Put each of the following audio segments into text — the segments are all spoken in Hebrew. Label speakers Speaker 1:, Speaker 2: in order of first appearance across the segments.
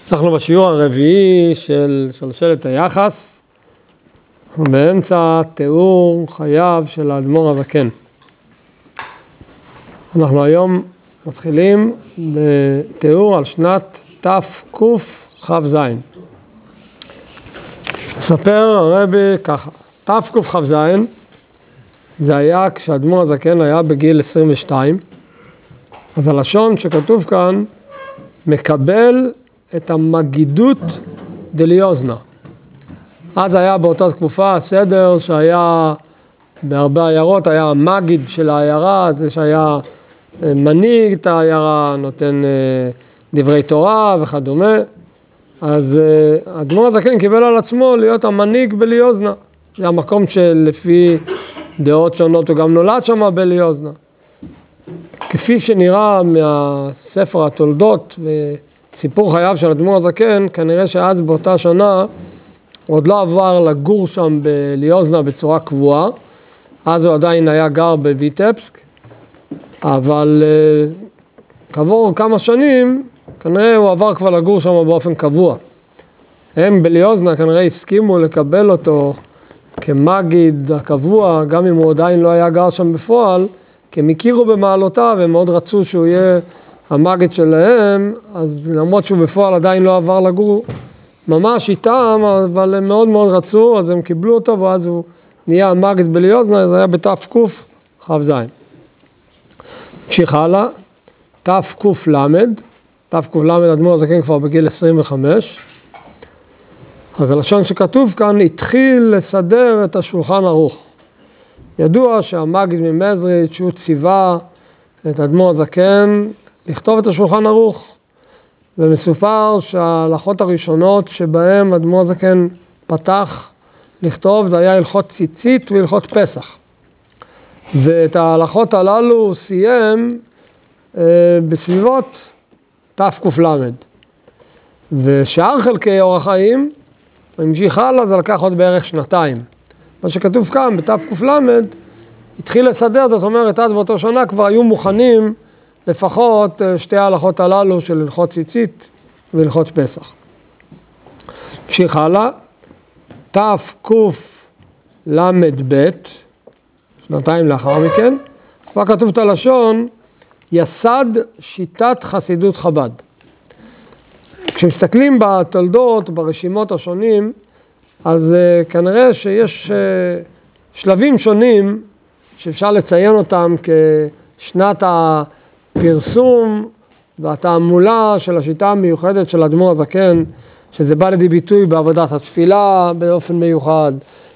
Speaker 1: אנחנו בשיעור הרביעי של שלשלת היחס, באמצע תיאור חייו של האדמו"ר הזקן. אנחנו היום מתחילים בתיאור על שנת תקכ"ז. מספר הרבי ככה, תקכ"ז זה היה כשהאדמו"ר הזקן היה בגיל 22, אז הלשון שכתוב כאן מקבל את המגידות דליוזנה. אז היה באותה תקופה הסדר שהיה בהרבה עיירות, היה המגיד של העיירה, זה שהיה מנהיג את העיירה, נותן דברי תורה וכדומה. אז האדמו"ר הזקן קיבל על עצמו להיות המנהיג בליוזנה. זה המקום שלפי דעות שונות הוא גם נולד שם בליוזנה. כפי שנראה מהספר התולדות וסיפור חייו של האדמו"ר הזקן, כנראה שאז באותה שנה עוד לא עבר לגור שם בליוזנה בצורה קבועה. אז הוא עדיין היה גר בויטבסק, אבל כעבור כמה שנים כנראה הוא עבר כבר לגור שם באופן קבוע. הם בליוזנה כנראה הסכימו לקבל אותו כמגיד הקבוע, גם אם הוא עדיין לא היה גר שם בפועל, כי הם הכירו במעלותיו, הם מאוד רצו שהוא יהיה המגיד שלהם, אז למרות שהוא בפועל עדיין לא עבר לגור ממש איתם, אבל הם מאוד מאוד רצו, אז הם קיבלו אותו, ואז הוא נהיה המגיד בליוזנה, זה היה בתקכ"ז. המשיך הלאה, תק"ל, האדמו"ר הזקן כבר בגיל 25, אז הלשון שכתוב כאן התחיל לסדר את השולחן ערוך. ידוע שהמגיד ממזריץ' שהוא ציווה את האדמו"ר הזקן לכתוב את השולחן ערוך, ומסופר שההלכות הראשונות שבהם האדמו"ר הזקן פתח לכתוב זה היה הלכות ציצית והלכות פסח. ואת ההלכות הללו הוא סיים בסביבות תק"ל. ושאר חלקי אורח חיים, המשיך הלאה, זה לקח עוד בערך שנתיים. מה שכתוב כאן בתק"ל התחיל לסדר, זאת אומרת, אז באותו שנה כבר היו מוכנים לפחות שתי ההלכות הללו של הלכות ציצית והלכות פסח. המשיך הלאה, תקל"ב, שנתיים לאחר מכן, כבר כתוב את הלשון, יסד שיטת חסידות חב"ד. כשמסתכלים בתולדות, ברשימות השונים, אז כנראה שיש שלבים שונים שאפשר לציין אותם כשנת הפרסום והתעמולה של השיטה המיוחדת של האדמו"ר הזקן, שזה בא לידי ביטוי בעבודת התפילה באופן מיוחד,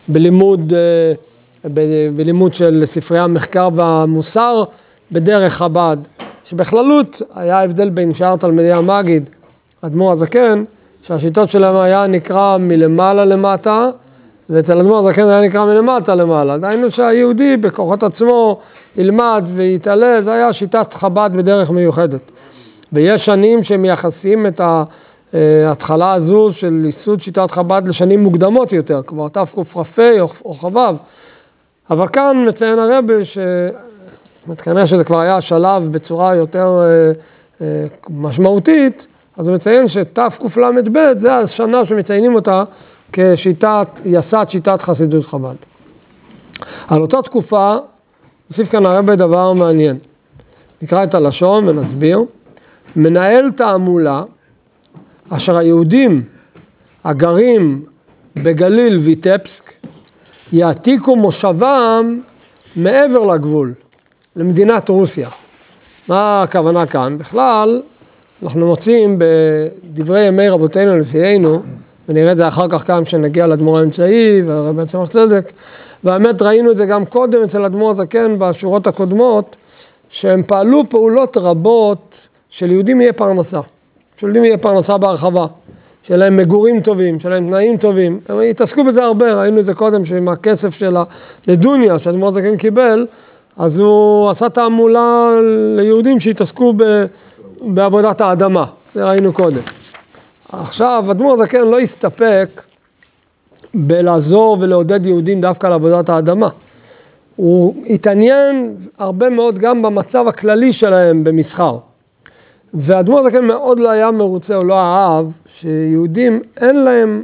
Speaker 1: בלימוד של ספרי המחקר והמוסר בדרך חב"ד, שבכללות היה הבדל בין שאר תלמידי המגיד, האדמו"ר הזקן, שהשיטות שלהם היה נקרא מלמעלה למטה, ואצל האדמו"ר הזקן היה נקרא מלמטה למעלה. דהיינו שהיהודי בכוחות עצמו ילמד ויתעלה, זה היה שיטת חב"ד בדרך מיוחדת. ויש שנים שמייחסים את ההתחלה הזו של ייסוד שיטת חב"ד לשנים מוקדמות יותר, כבר תקכ"ה או חב"ב. אבל כאן מציין הרבי כנראה שזה כבר היה שלב בצורה יותר משמעותית, אז הוא מציין שתקל"ב זה השנה שמציינים אותה כשיטת, יסד שיטת חסידות חב"ד. על אותה תקופה, נוסיף כאן הרבי דבר מעניין. נקרא את הלשון ונסביר. מנהל תעמולה, אשר היהודים הגרים בגליל ויטבסק, יעתיקו מושבם מעבר לגבול, למדינת רוסיה. מה הכוונה כאן? בכלל, אנחנו מוצאים בדברי ימי רבותינו לפינו, ונראה את זה אחר כך כאן כשנגיע לאדמו"ר האמצעי והרבי צמח צדק, והאמת ראינו את זה גם קודם אצל האדמו"ר הזקן בשורות הקודמות, שהם פעלו פעולות רבות של יהודים יהיה פרנסה. של יהודים יהיה פרנסה בהרחבה, שלהם מגורים טובים, שלהם תנאים טובים. הם התעסקו בזה הרבה, ראינו את זה קודם שעם הכסף של לדוניה שהאדמו"ר הזקן קיבל, אז הוא עשה תעמולה ליהודים שהתעסקו בעבודת האדמה, זה ראינו קודם. עכשיו, האדמו"ר הזקן לא הסתפק בלעזור ולעודד יהודים דווקא לעבודת האדמה. הוא התעניין הרבה מאוד גם במצב הכללי שלהם במסחר. והאדמו"ר הזקן מאוד לא היה מרוצה, הוא לא אהב, שיהודים אין להם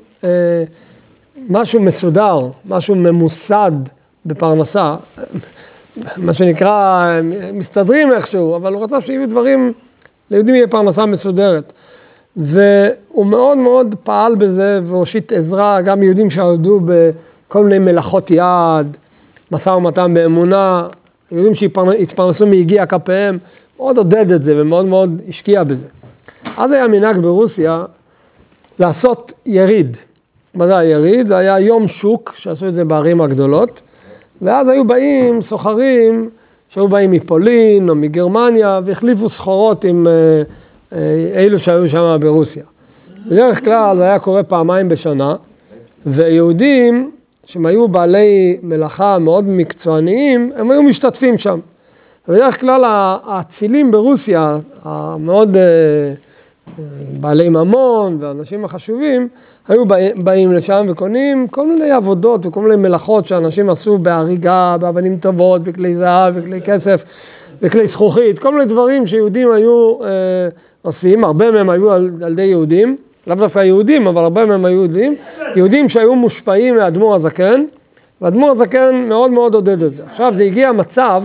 Speaker 1: משהו מסודר, משהו ממוסד בפרנסה, מה שנקרא, מסתדרים איכשהו, אבל הוא רצה שיהיו דברים, ליהודים יהיה פרנסה מסודרת. והוא מאוד מאוד פעל בזה והושיט עזרה, גם יהודים שעבדו בכל מיני מלאכות יד, משא ומתן באמונה, יהודים שהתפרנסו מיגיע כפיהם, מאוד עודד את זה ומאוד מאוד השקיע בזה. אז היה מנהג ברוסיה לעשות יריד. מה זה היריד? זה היה יום שוק, שעשו את זה בערים הגדולות, ואז היו באים סוחרים שהיו באים מפולין או מגרמניה, והחליפו סחורות עם אלו שהיו שם ברוסיה. בדרך כלל זה היה קורה פעמיים בשנה, ויהודים שהם היו בעלי מלאכה מאוד מקצועניים, הם היו משתתפים שם. בדרך כלל האצילים ברוסיה, המאוד בעלי ממון ואנשים החשובים, היו באים לשם וקונים כל מיני עבודות וכל מיני מלאכות שאנשים עשו בהריגה, באבנים טובות, בכלי זהב, בכלי כסף, בכלי זכוכית, כל מיני דברים שיהודים היו עושים, הרבה מהם היו על ידי יהודים, לאו דווקא יהודים, אבל הרבה מהם היו יהודים שהיו מושפעים מאדמו"ר הזקן, ואדמו"ר הזקן מאוד מאוד עודד את זה. עכשיו זה הגיע מצב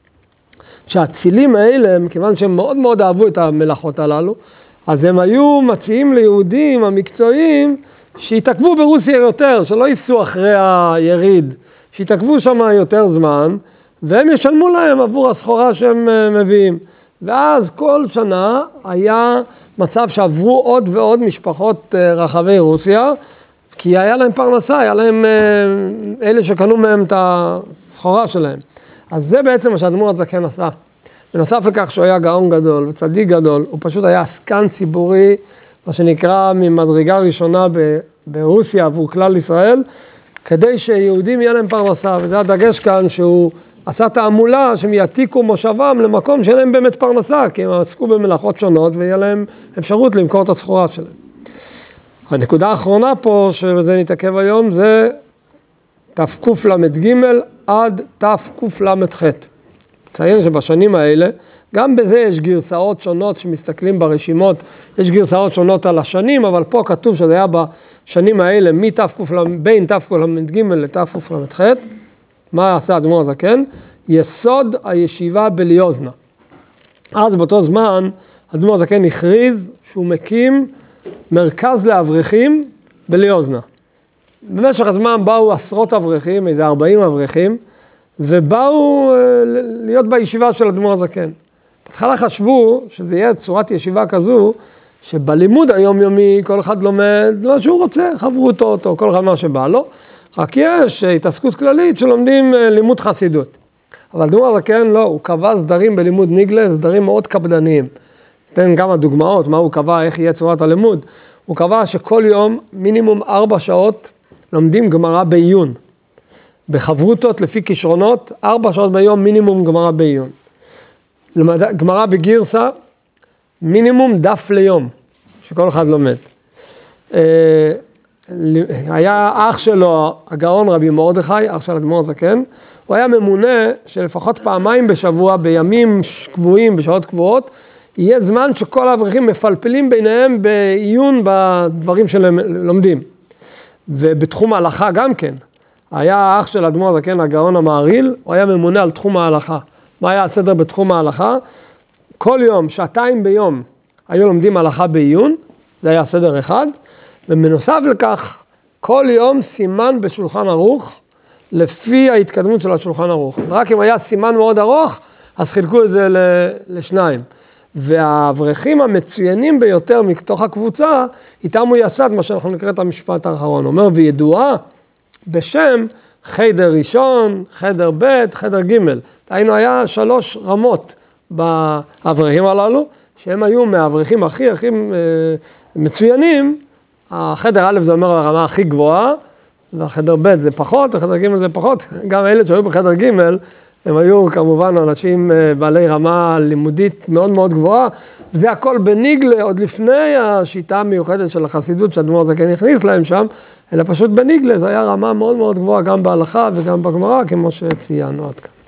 Speaker 1: שהאצילים האלה, מכיוון שהם מאוד מאוד אהבו את המלאכות הללו, אז הם היו מציעים ליהודים המקצועיים שיתעכבו ברוסיה יותר, שלא ייסעו אחרי היריד, שיתעכבו שם יותר זמן, והם ישלמו להם עבור הסחורה שהם מביאים. ואז כל שנה היה מצב שעברו עוד ועוד משפחות רחבי רוסיה, כי היה להם פרנסה, היה להם אלה שקנו מהם את הסחורה שלהם. אז זה בעצם מה שהאדמו"ר הזקן עשה. בנוסף לכך שהוא היה גאון גדול וצדיק גדול, הוא פשוט היה עסקן ציבורי, מה שנקרא ממדרגה ראשונה ברוסיה עבור כלל ישראל, כדי שיהודים יהיה להם פרנסה, וזה הדגש כאן שהוא עשה תעמולה שהם יעתיקו מושבם למקום שאין להם באמת פרנסה, כי הם עסקו במלאכות שונות ויהיה להם אפשרות למכור את הסחורה שלהם. הנקודה האחרונה פה, שבזה נתעכב היום, זה תקל"ג עד תקל"ח. ציין שבשנים האלה, גם בזה יש גרסאות שונות שמסתכלים ברשימות, יש גרסאות שונות על השנים, אבל פה כתוב שזה היה בשנים האלה, בין תקל"ג לתקל"ח. מה עשה האדמו"ר הזקן? יסוד הישיבה בליוזנה. אז באותו זמן, האדמו"ר הזקן הכריז שהוא מקים מרכז לאברכים בליוזנה. במשך הזמן באו עשרות אברכים, איזה 40 אברכים, ובאו להיות בישיבה של האדמו"ר הזקן. בהתחלה חשבו שזה יהיה צורת ישיבה כזו, שבלימוד היומיומי כל אחד לומד מה שהוא רוצה, חברו אותו, כל אחד מה שבא לו, רק יש התעסקות כללית שלומדים לימוד חסידות. אבל האדמו"ר הזקן לא, הוא קבע סדרים בלימוד ניגלה, סדרים מאוד קפדניים. תן כמה דוגמאות, מה הוא קבע, איך יהיה צורת הלימוד. הוא קבע שכל יום מינימום 4 שעות לומדים גמרא בעיון. בחברותות לפי כישרונות, 4 שעות ביום מינימום גמרא בעיון. גמרא בגרסה, מינימום דף ליום, שכל אחד לומד. היה אח שלו, הגאון רבי מרדכי, אח של האדמו"ר הזקן, הוא היה ממונה שלפחות פעמיים בשבוע, בימים קבועים, בשעות קבועות, יהיה זמן שכל האברכים מפלפלים ביניהם בעיון בדברים שהם לומדים. ובתחום ההלכה גם כן. היה האח של האדמו"ר הזקן, הגאון המהרי"ל, הוא היה ממונה על תחום ההלכה. מה היה הסדר בתחום ההלכה? כל יום, 2 ביום, היו לומדים הלכה בעיון, זה היה סדר אחד, ובנוסף לכך, כל יום סימן בשולחן ערוך, לפי ההתקדמות של השולחן ערוך. רק אם היה סימן מאוד ארוך, אז חילקו את זה לשניים. והאברכים המצוינים ביותר מתוך הקבוצה, איתם הוא יסד מה שאנחנו נקרא את המשפט האחרון. הוא אומר, וידועה בשם חדר ראשון, חדר ב', חדר ג'. היינו, היה 3 רמות באברכים הללו, שהם היו מהאברכים הכי מצוינים. החדר א' זה אומר הרמה הכי גבוהה, והחדר ב' זה פחות, החדר ג' זה פחות. גם אלה שהיו בחדר ג' הם היו כמובן אנשים בעלי רמה לימודית מאוד מאוד גבוהה, וזה הכל בניגלה, עוד לפני השיטה המיוחדת של החסידות שהאדמו"ר הזקן הכניס להם שם, אלא פשוט בניגלה, זה היה רמה מאוד מאוד גבוהה גם בהלכה וגם בגמרא, כמו שציינו עד כאן.